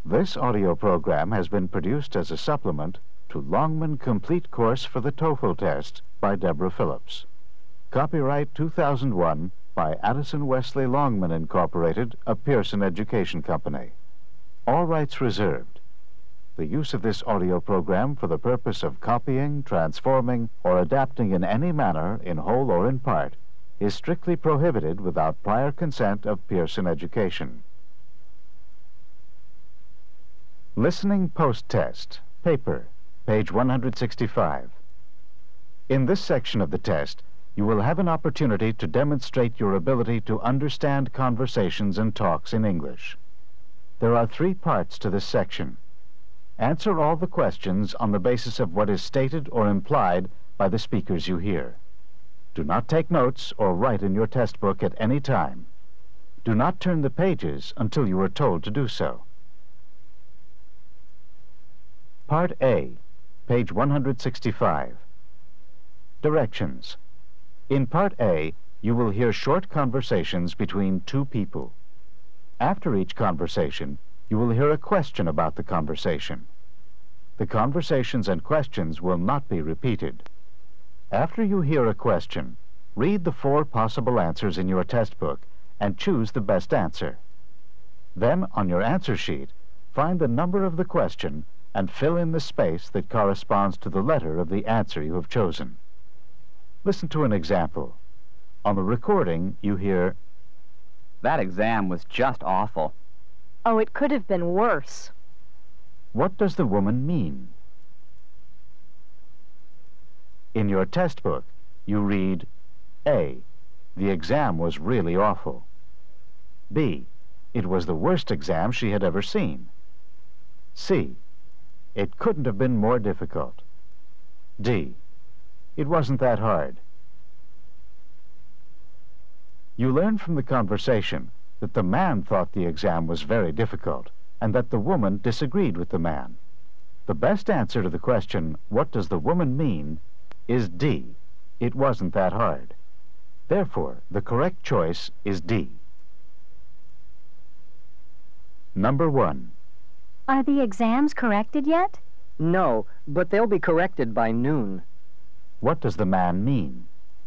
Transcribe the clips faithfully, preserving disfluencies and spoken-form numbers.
This audio program has been produced as a supplement to Longman Complete Course for the TOEFL Test by Deborah Phillips. Copyright two thousand one by Addison Wesley Longman Incorporated, a Pearson Education Company. All rights reserved. The use of this audio program for the purpose of copying, transforming, or adapting in any manner, in whole or in part, is strictly prohibited without prior consent of Pearson Education. Listening Post-Test, Paper, page one hundred sixty-five. In this section of the test, you will have an opportunity to demonstrate your ability to understand conversations and talks in English. There are three parts to this section. Answer all the questions on the basis of what is stated or implied by the speakers you hear. Do not take notes or write in your test book at any time. Do not turn the pages until you are told to do so. Part A, page one hundred sixty-five. Directions. In Part A, you will hear short conversations between two people. After each conversation, you will hear a question about the conversation. The conversations and questions will not be repeated. After you hear a question, read the four possible answers in your test book and choose the best answer. Then, on your answer sheet, find the number of the question and fill in the space that corresponds to the letter of the answer you have chosen. Listen to an example. On the recording, you hear, "That exam was just awful." "Oh, it could have been worse." What does the woman mean? In your test book, you read, A, the exam was really awful. B, it was the worst exam she had ever seen. C, it couldn't have been more difficult. D, it wasn't that hard. You learn from the conversation that the man thought the exam was very difficult and that the woman disagreed with the man. The best answer to the question, "What does the woman mean?" is D, it wasn't that hard. Therefore, the correct choice is D. Number one. Are the exams corrected yet? No, but they'll be corrected by noon. What does the man mean?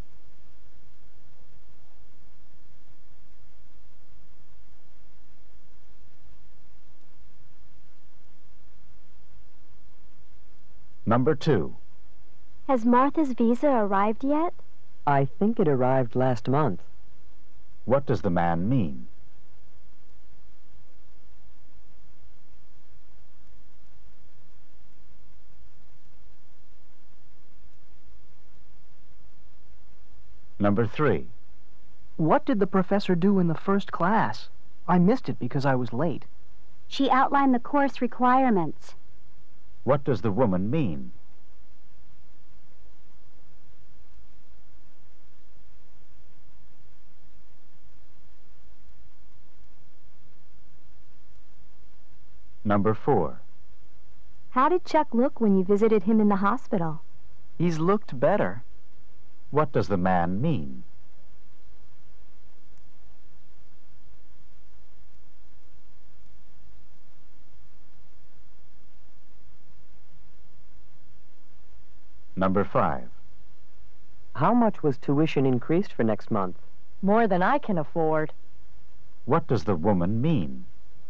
Number two. Has Martha's visa arrived yet? I think it arrived last month. What does the man mean? Number three. What did the professor do in the first class? I missed it because I was late. She outlined the course requirements. What does the woman mean? Number four. How did Chuck look when you visited him in the hospital? He's looked better. What does the man mean? Number five. How much was tuition increased for next month? More than I can afford. What does the woman mean?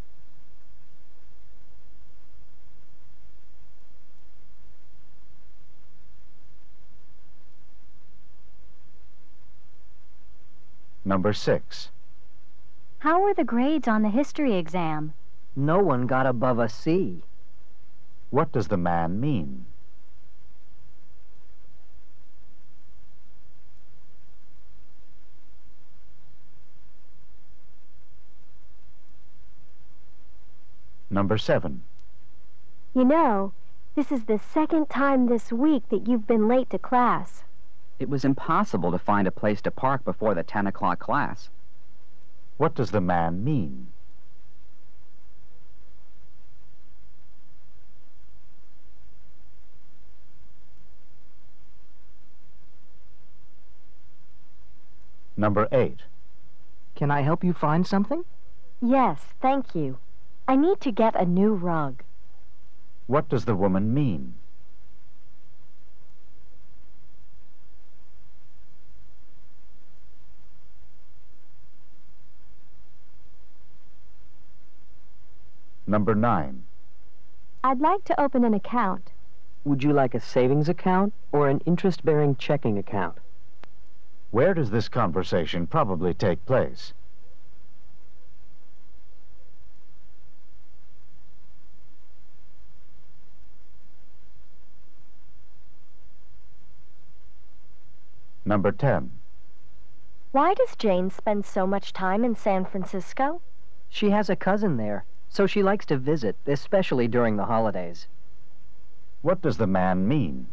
Number six. How were the grades on the history exam? No one got above a C. What does the man mean? Number seven. You know, this is the second time this week that you've been late to class. It was impossible to find a place to park before the ten o'clock class. What does the man mean? Number eight. Can I help you find something? Yes, thank you. I need to get a new rug. What does the woman mean? Number nine. I'd like to open an account. Would you like a savings account or an interest-bearing checking account? Where does this conversation probably take place? Number ten. Why does Jane spend so much time in San Francisco? She has a cousin there, so she likes to visit, especially during the holidays. What does the man mean?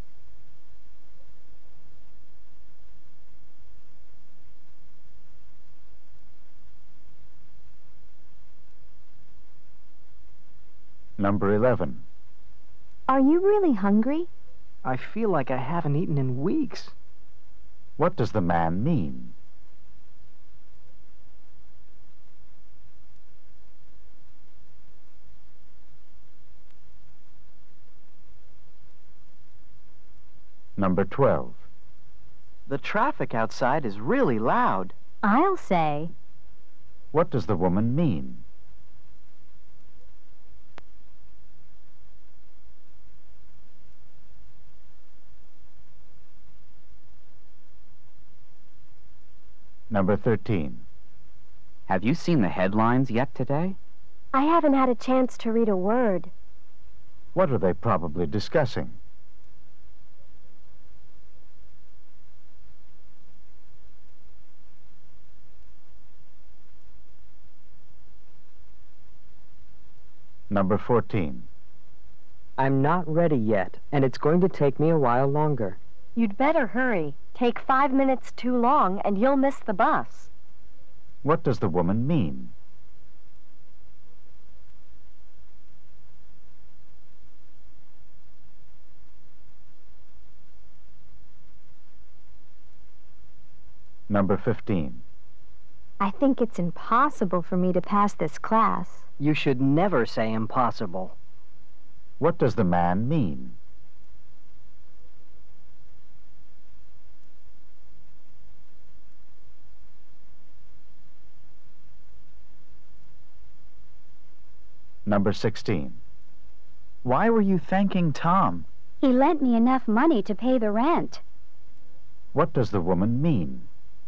Number eleven. Are you really hungry? I feel like I haven't eaten in weeks. What does the man mean? Number twelve. The traffic outside is really loud. I'll say. What does the woman mean? Number thirteen. Have you seen the headlines yet today? I haven't had a chance to read a word. What are they probably discussing? Number fourteen. I'm not ready yet, and it's going to take me a while longer. You'd better hurry. Take five minutes too long and you'll miss the bus. What does the woman mean? Number fifteen. I think it's impossible for me to pass this class. You should never say impossible. What does the man mean? Number sixteen. Why were you thanking Tom? He lent me enough money to pay the rent. What does the woman mean?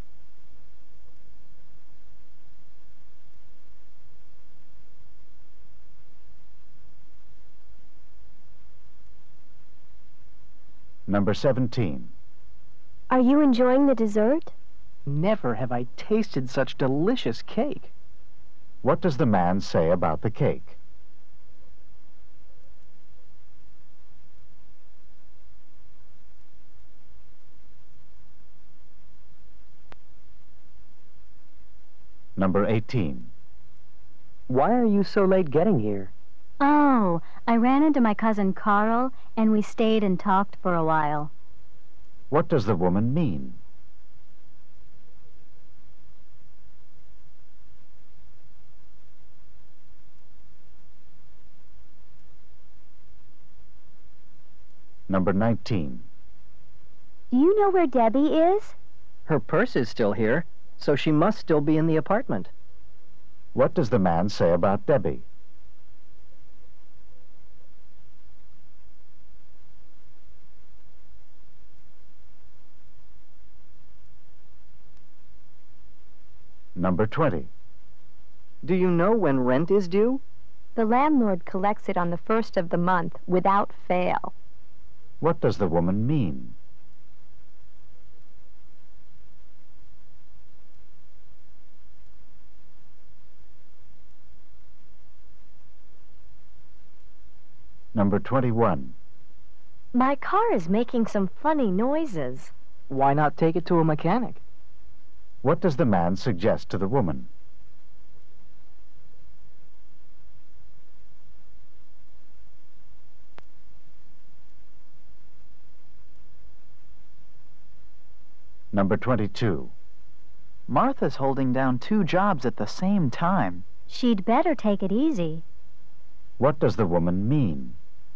Number seventeen. Are you enjoying the dessert? Never have I tasted such delicious cake. What does the man say about the cake? Number eighteen. Why are you so late getting here? Oh, I ran into my cousin Carl, and we stayed and talked for a while. What does the woman mean? Number nineteen. Do you know where Debbie is? Her purse is still here, so she must still be in the apartment. What does the man say about Debbie? Number twenty. Do you know when rent is due? The landlord collects it on the first of the month without fail. What does the woman mean? Number twenty-one. My car is making some funny noises. Why not take it to a mechanic? What does the man suggest to the woman? Number twenty-two. Martha's holding down two jobs at the same time. She'd better take it easy. What does the woman mean?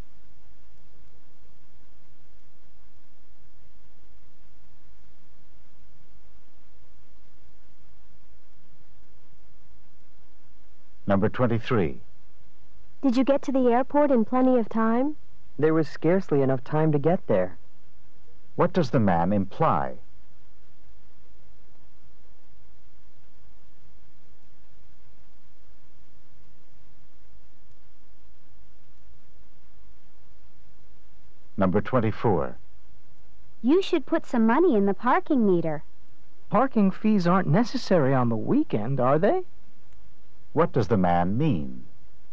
Number twenty-three. Did you get to the airport in plenty of time? There was scarcely enough time to get there. What does the man imply? Number twenty-four. You should put some money in the parking meter. Parking fees aren't necessary on the weekend, are they? What does the man mean?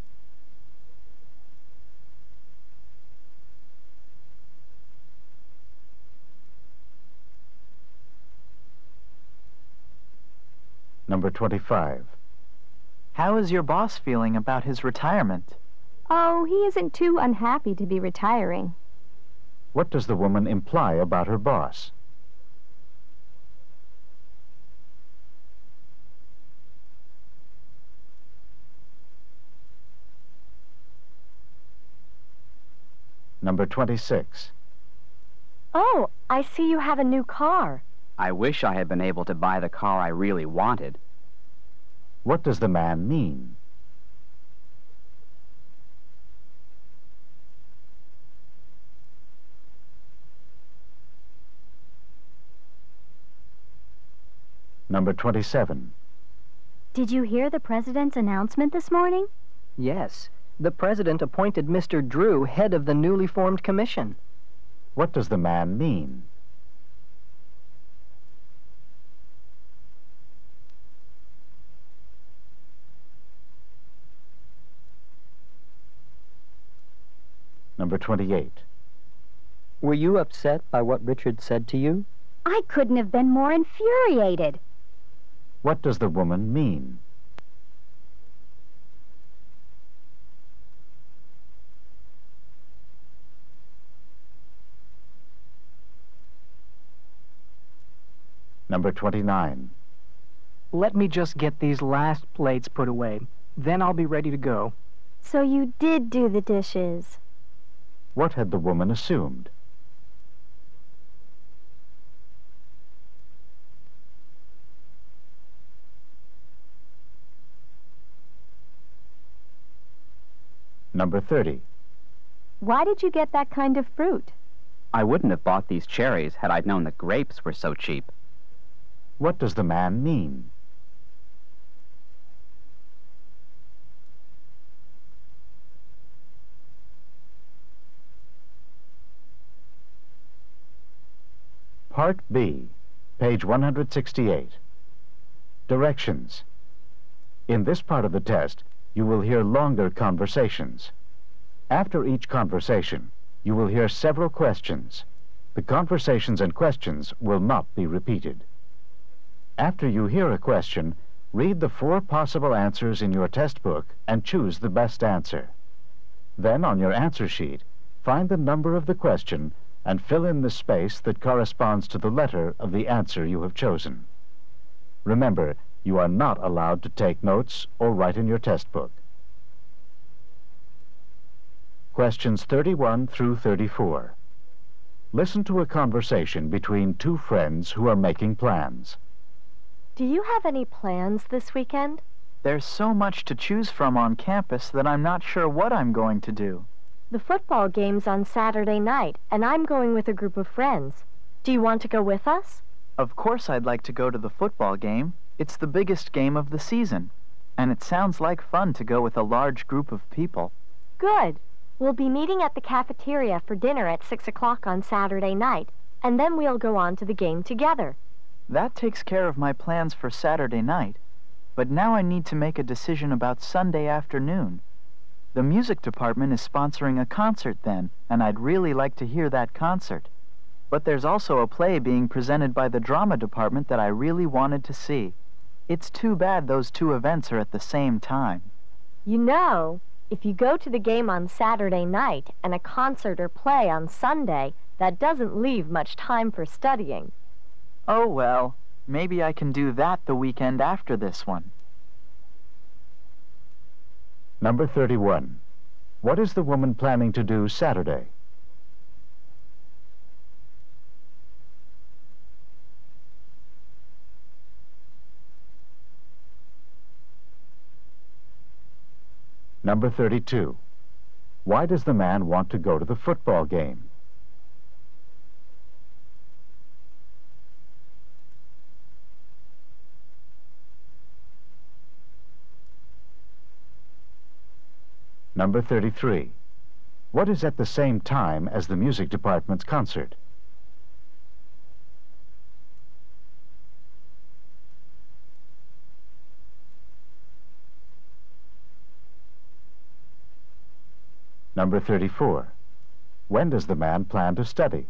Number twenty-five. How is your boss feeling about his retirement? Oh, he isn't too unhappy to be retiring. What does the woman imply about her boss? Number twenty-six. Oh, I see you have a new car. I wish I had been able to buy the car I really wanted. What does the man mean? Number twenty-seven. Did you hear the president's announcement this morning? Yes, the president appointed Mister Drew head of the newly formed commission. What does the man mean? Number twenty-eight. Were you upset by what Richard said to you? I couldn't have been more infuriated. What does the woman mean? Number twenty-nine. Let me just get these last plates put away. Then I'll be ready to go. So you did do the dishes. What had the woman assumed? Number thirty. Why did you get that kind of fruit? I wouldn't have bought these cherries had I known the grapes were so cheap. What does the man mean? Part B, page one hundred sixty-eight. Directions. In this part of the test, you will hear longer conversations. After each conversation, you will hear several questions. The conversations and questions will not be repeated. After you hear a question, read the four possible answers in your test book and choose the best answer. Then, on your answer sheet, find the number of the question and fill in the space that corresponds to the letter of the answer you have chosen. Remember, you are not allowed to take notes or write in your test book. Questions thirty-one through thirty-four. Listen to a conversation between two friends who are making plans. Do you have any plans this weekend? There's so much to choose from on campus that I'm not sure what I'm going to do. The football game's on Saturday night, and I'm going with a group of friends. Do you want to go with us? Of course I'd like to go to the football game. It's the biggest game of the season, and it sounds like fun to go with a large group of people. Good. We'll be meeting at the cafeteria for dinner at six o'clock on Saturday night, and then we'll go on to the game together. That takes care of my plans for Saturday night, but now I need to make a decision about Sunday afternoon. The music department is sponsoring a concert then, and I'd really like to hear that concert. But there's also a play being presented by the drama department that I really wanted to see. It's too bad those two events are at the same time. You know, if you go to the game on Saturday night and a concert or play on Sunday, that doesn't leave much time for studying. Oh well, maybe I can do that the weekend after this one. Number thirty-one. What is the woman planning to do Saturday? Number thirty-two. Why does the man want to go to the football game? Number thirty-three. What is at the same time as the music department's concert? Number thirty-four. When does the man plan to study?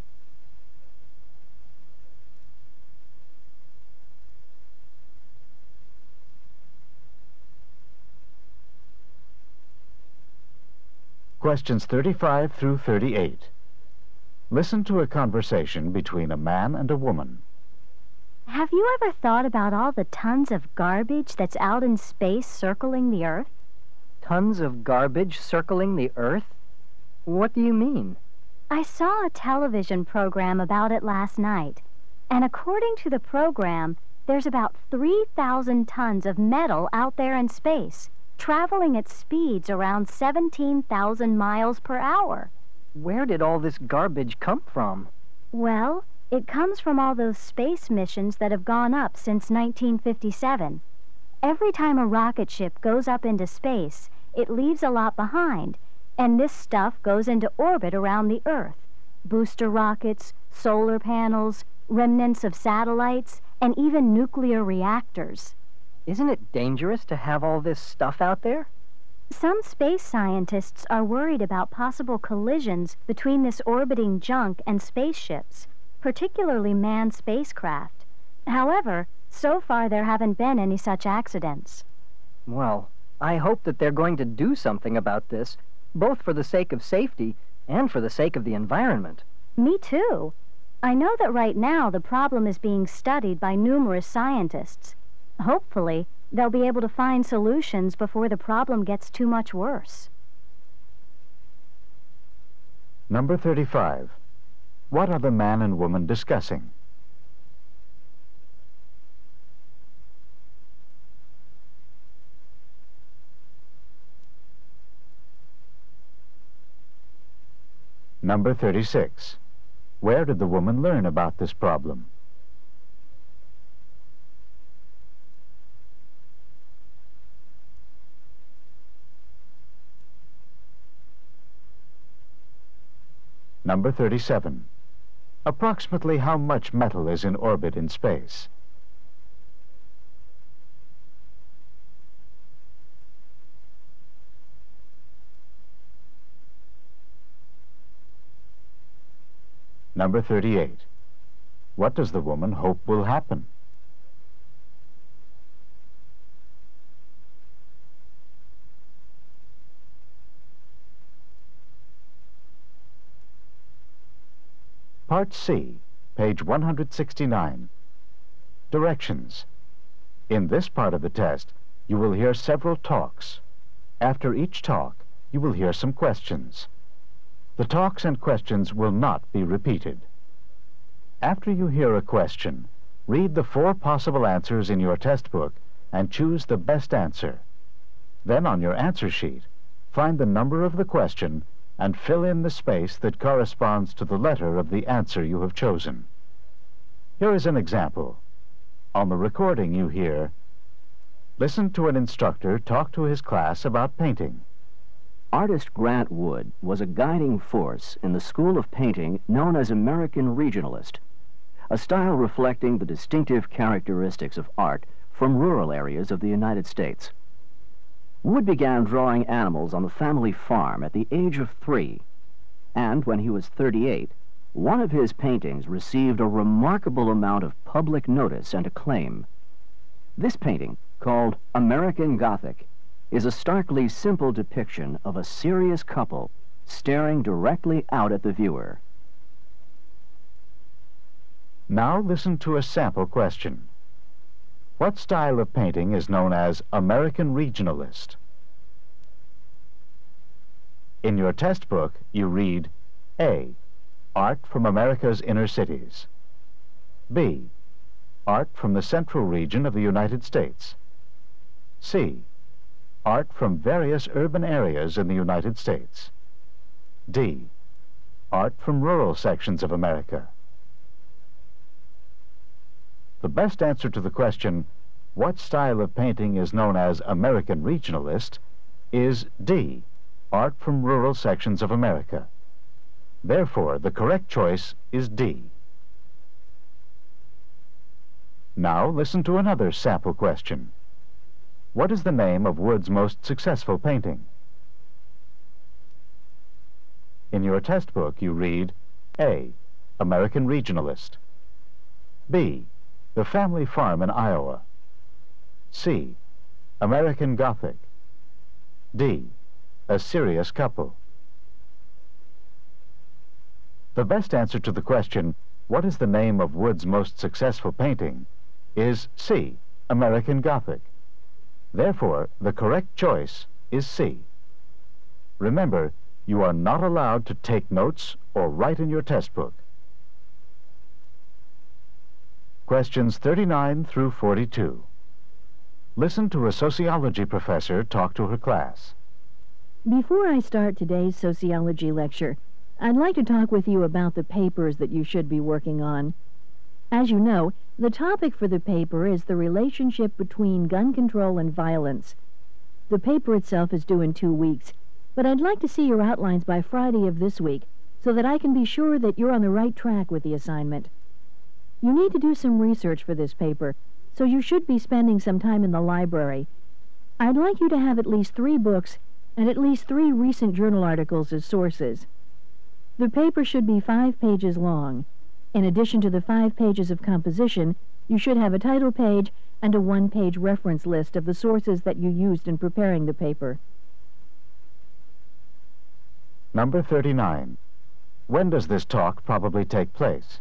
Questions thirty-five through thirty-eight. Listen to a conversation between a man and a woman. Have you ever thought about all the tons of garbage that's out in space circling the Earth? Tons of garbage circling the Earth? What do you mean? I saw a television program about it last night, and according to the program, there's about three thousand tons of metal out there in space, traveling at speeds around seventeen thousand miles per hour. Where did all this garbage come from? Well, it comes from all those space missions that have gone up since nineteen fifty-seven. Every time a rocket ship goes up into space, it leaves a lot behind, and this stuff goes into orbit around the Earth. Booster rockets, solar panels, remnants of satellites, and even nuclear reactors. Isn't it dangerous to have all this stuff out there? Some space scientists are worried about possible collisions between this orbiting junk and spaceships, particularly manned spacecraft. However, so far there haven't been any such accidents. Well, I hope that they're going to do something about this, both for the sake of safety and for the sake of the environment. Me too. I know that right now the problem is being studied by numerous scientists. Hopefully, they'll be able to find solutions before the problem gets too much worse. Number thirty-five. What are the man and woman discussing? Number thirty-six. Where did the woman learn about this problem? Number thirty-seven. Approximately how much metal is in orbit in space? Number thirty-eight. What does the woman hope will happen? Part C, page one hundred sixty-nine. Directions. In this part of the test, you will hear several talks. After each talk, you will hear some questions. The talks and questions will not be repeated. After you hear a question, read the four possible answers in your test book and choose the best answer. Then on your answer sheet, find the number of the question and fill in the space that corresponds to the letter of the answer you have chosen. Here is an example. On the recording you hear, listen to an instructor talk to his class about painting. Artist Grant Wood was a guiding force in the school of painting known as American Regionalist, a style reflecting the distinctive characteristics of art from rural areas of the United States. Wood began drawing animals on the family farm at the age of three, and when he was thirty-eight, one of his paintings received a remarkable amount of public notice and acclaim. This painting, called American Gothic, is a starkly simple depiction of a serious couple staring directly out at the viewer. Now listen to a sample question. What style of painting is known as American Regionalist? In your test book, you read A. Art from America's inner cities. B. Art from the central region of the United States. C. Art from various urban areas in the United States. D. Art from rural sections of America. The best answer to the question, what style of painting is known as American Regionalist, is D. Art from rural sections of America. Therefore, the correct choice is D. Now listen to another sample question. What is the name of Wood's most successful painting? In your test book, you read A. American Regionalist. B. The Family Farm in Iowa. C. American Gothic. D. A Serious Couple. The best answer to the question, what is the name of Wood's most successful painting, is C. American Gothic. Therefore, the correct choice is C. Remember, you are not allowed to take notes or write in your test book. Questions thirty-nine through forty-two. Listen to a sociology professor talk to her class. Before I start today's sociology lecture, I'd like to talk with you about the papers that you should be working on. As you know, the topic for the paper is the relationship between gun control and violence. The paper itself is due in two weeks, but I'd like to see your outlines by Friday of this week so that I can be sure that you're on the right track with the assignment. You need to do some research for this paper, so you should be spending some time in the library. I'd like you to have at least three books and at least three recent journal articles as sources. The paper should be five pages long. In addition to the five pages of composition, you should have a title page and a one-page reference list of the sources that you used in preparing the paper. Number thirty-nine. When does this talk probably take place?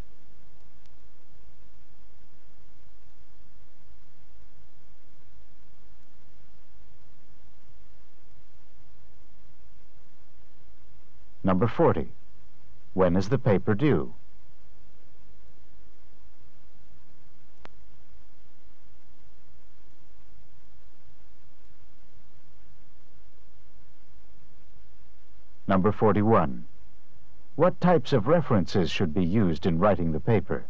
Number forty. When is the paper due? Number forty-one. What types of references should be used in writing the paper?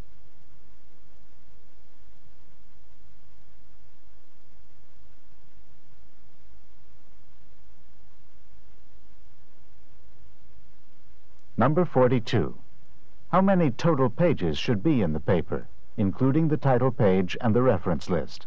Number forty-two. How many total pages should be in the paper, including the title page and the reference list?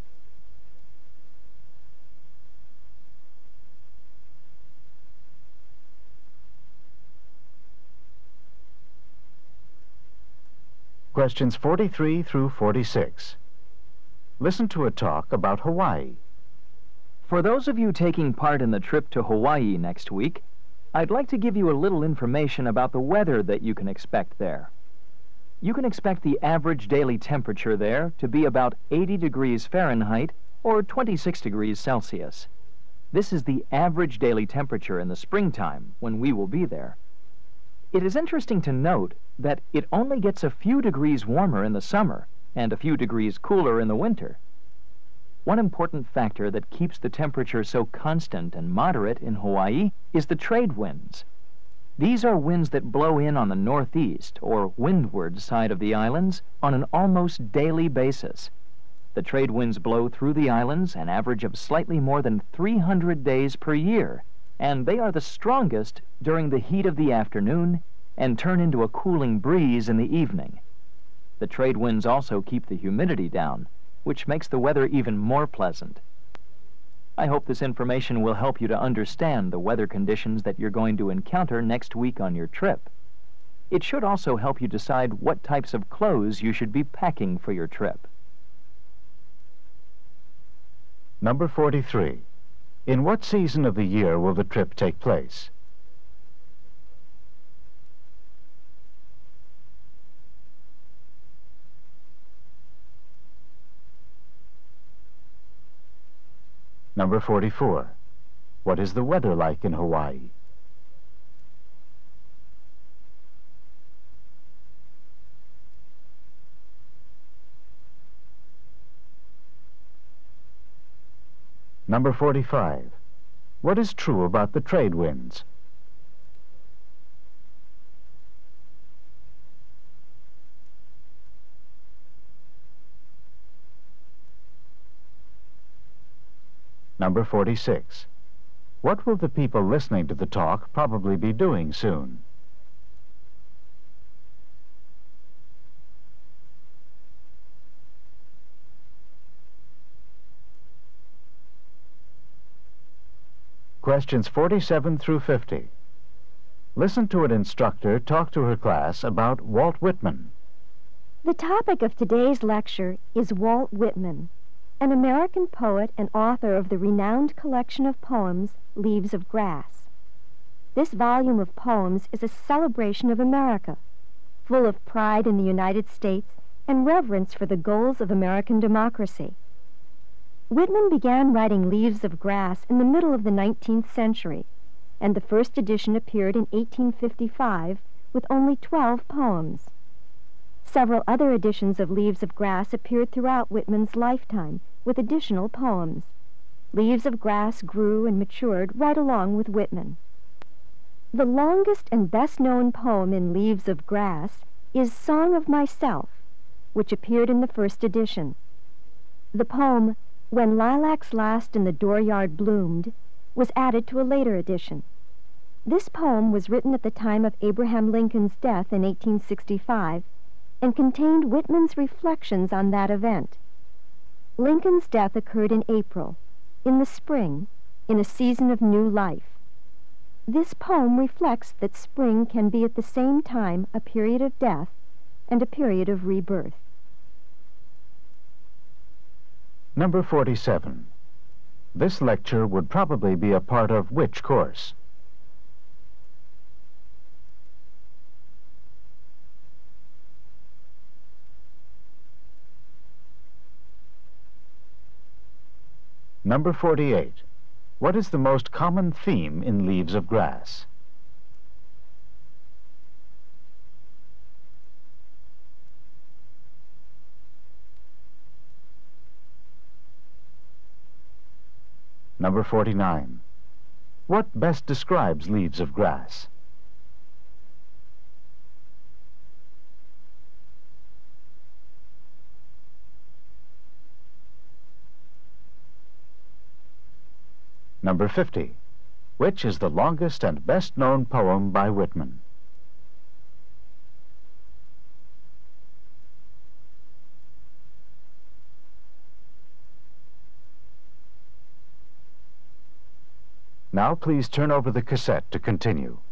Questions forty-three through forty-six. Listen to a talk about Hawaii. For those of you taking part in the trip to Hawaii next week, I'd like to give you a little information about the weather that you can expect there. You can expect the average daily temperature there to be about eighty degrees Fahrenheit or twenty-six degrees Celsius. This is the average daily temperature in the springtime when we will be there. It is interesting to note that it only gets a few degrees warmer in the summer and a few degrees cooler in the winter. One important factor that keeps the temperature so constant and moderate in Hawaii is the trade winds. These are winds that blow in on the northeast or windward side of the islands on an almost daily basis. The trade winds blow through the islands an average of slightly more than three hundred days per year, and they are the strongest during the heat of the afternoon and turn into a cooling breeze in the evening. The trade winds also keep the humidity down, which makes the weather even more pleasant. I hope this information will help you to understand the weather conditions that you're going to encounter next week on your trip. It should also help you decide what types of clothes you should be packing for your trip. Number forty-three. In what season of the year will the trip take place? Number forty-four. What is the weather like in Hawaii? Number forty-five. What is true about the trade winds? Number forty-six. What will the people listening to the talk probably be doing soon? Questions forty-seven through fifty. Listen to an instructor talk to her class about Walt Whitman. The topic of today's lecture is Walt Whitman, an American poet and author of the renowned collection of poems, Leaves of Grass. This volume of poems is a celebration of America, full of pride in the United States and reverence for the goals of American democracy. Whitman began writing Leaves of Grass in the middle of the nineteenth century, and the first edition appeared in eighteen fifty-five with only twelve poems. Several other editions of Leaves of Grass appeared throughout Whitman's lifetime with additional poems. Leaves of Grass grew and matured right along with Whitman. The longest and best-known poem in Leaves of Grass is Song of Myself, which appeared in the first edition. The poem, When Lilacs Last in the Dooryard Bloomed, was added to a later edition. This poem was written at the time of Abraham Lincoln's death in eighteen sixty-five and contained Whitman's reflections on that event. Lincoln's death occurred in April, in the spring, in a season of new life. This poem reflects that spring can be at the same time a period of death and a period of rebirth. Number forty-seven. This lecture would probably be a part of which course? Number forty-eight. What is the most common theme in Leaves of Grass? Number forty-nine. What best describes Leaves of Grass? Number fifty. Which is the longest and best-known poem by Whitman? Now please turn over the cassette to continue.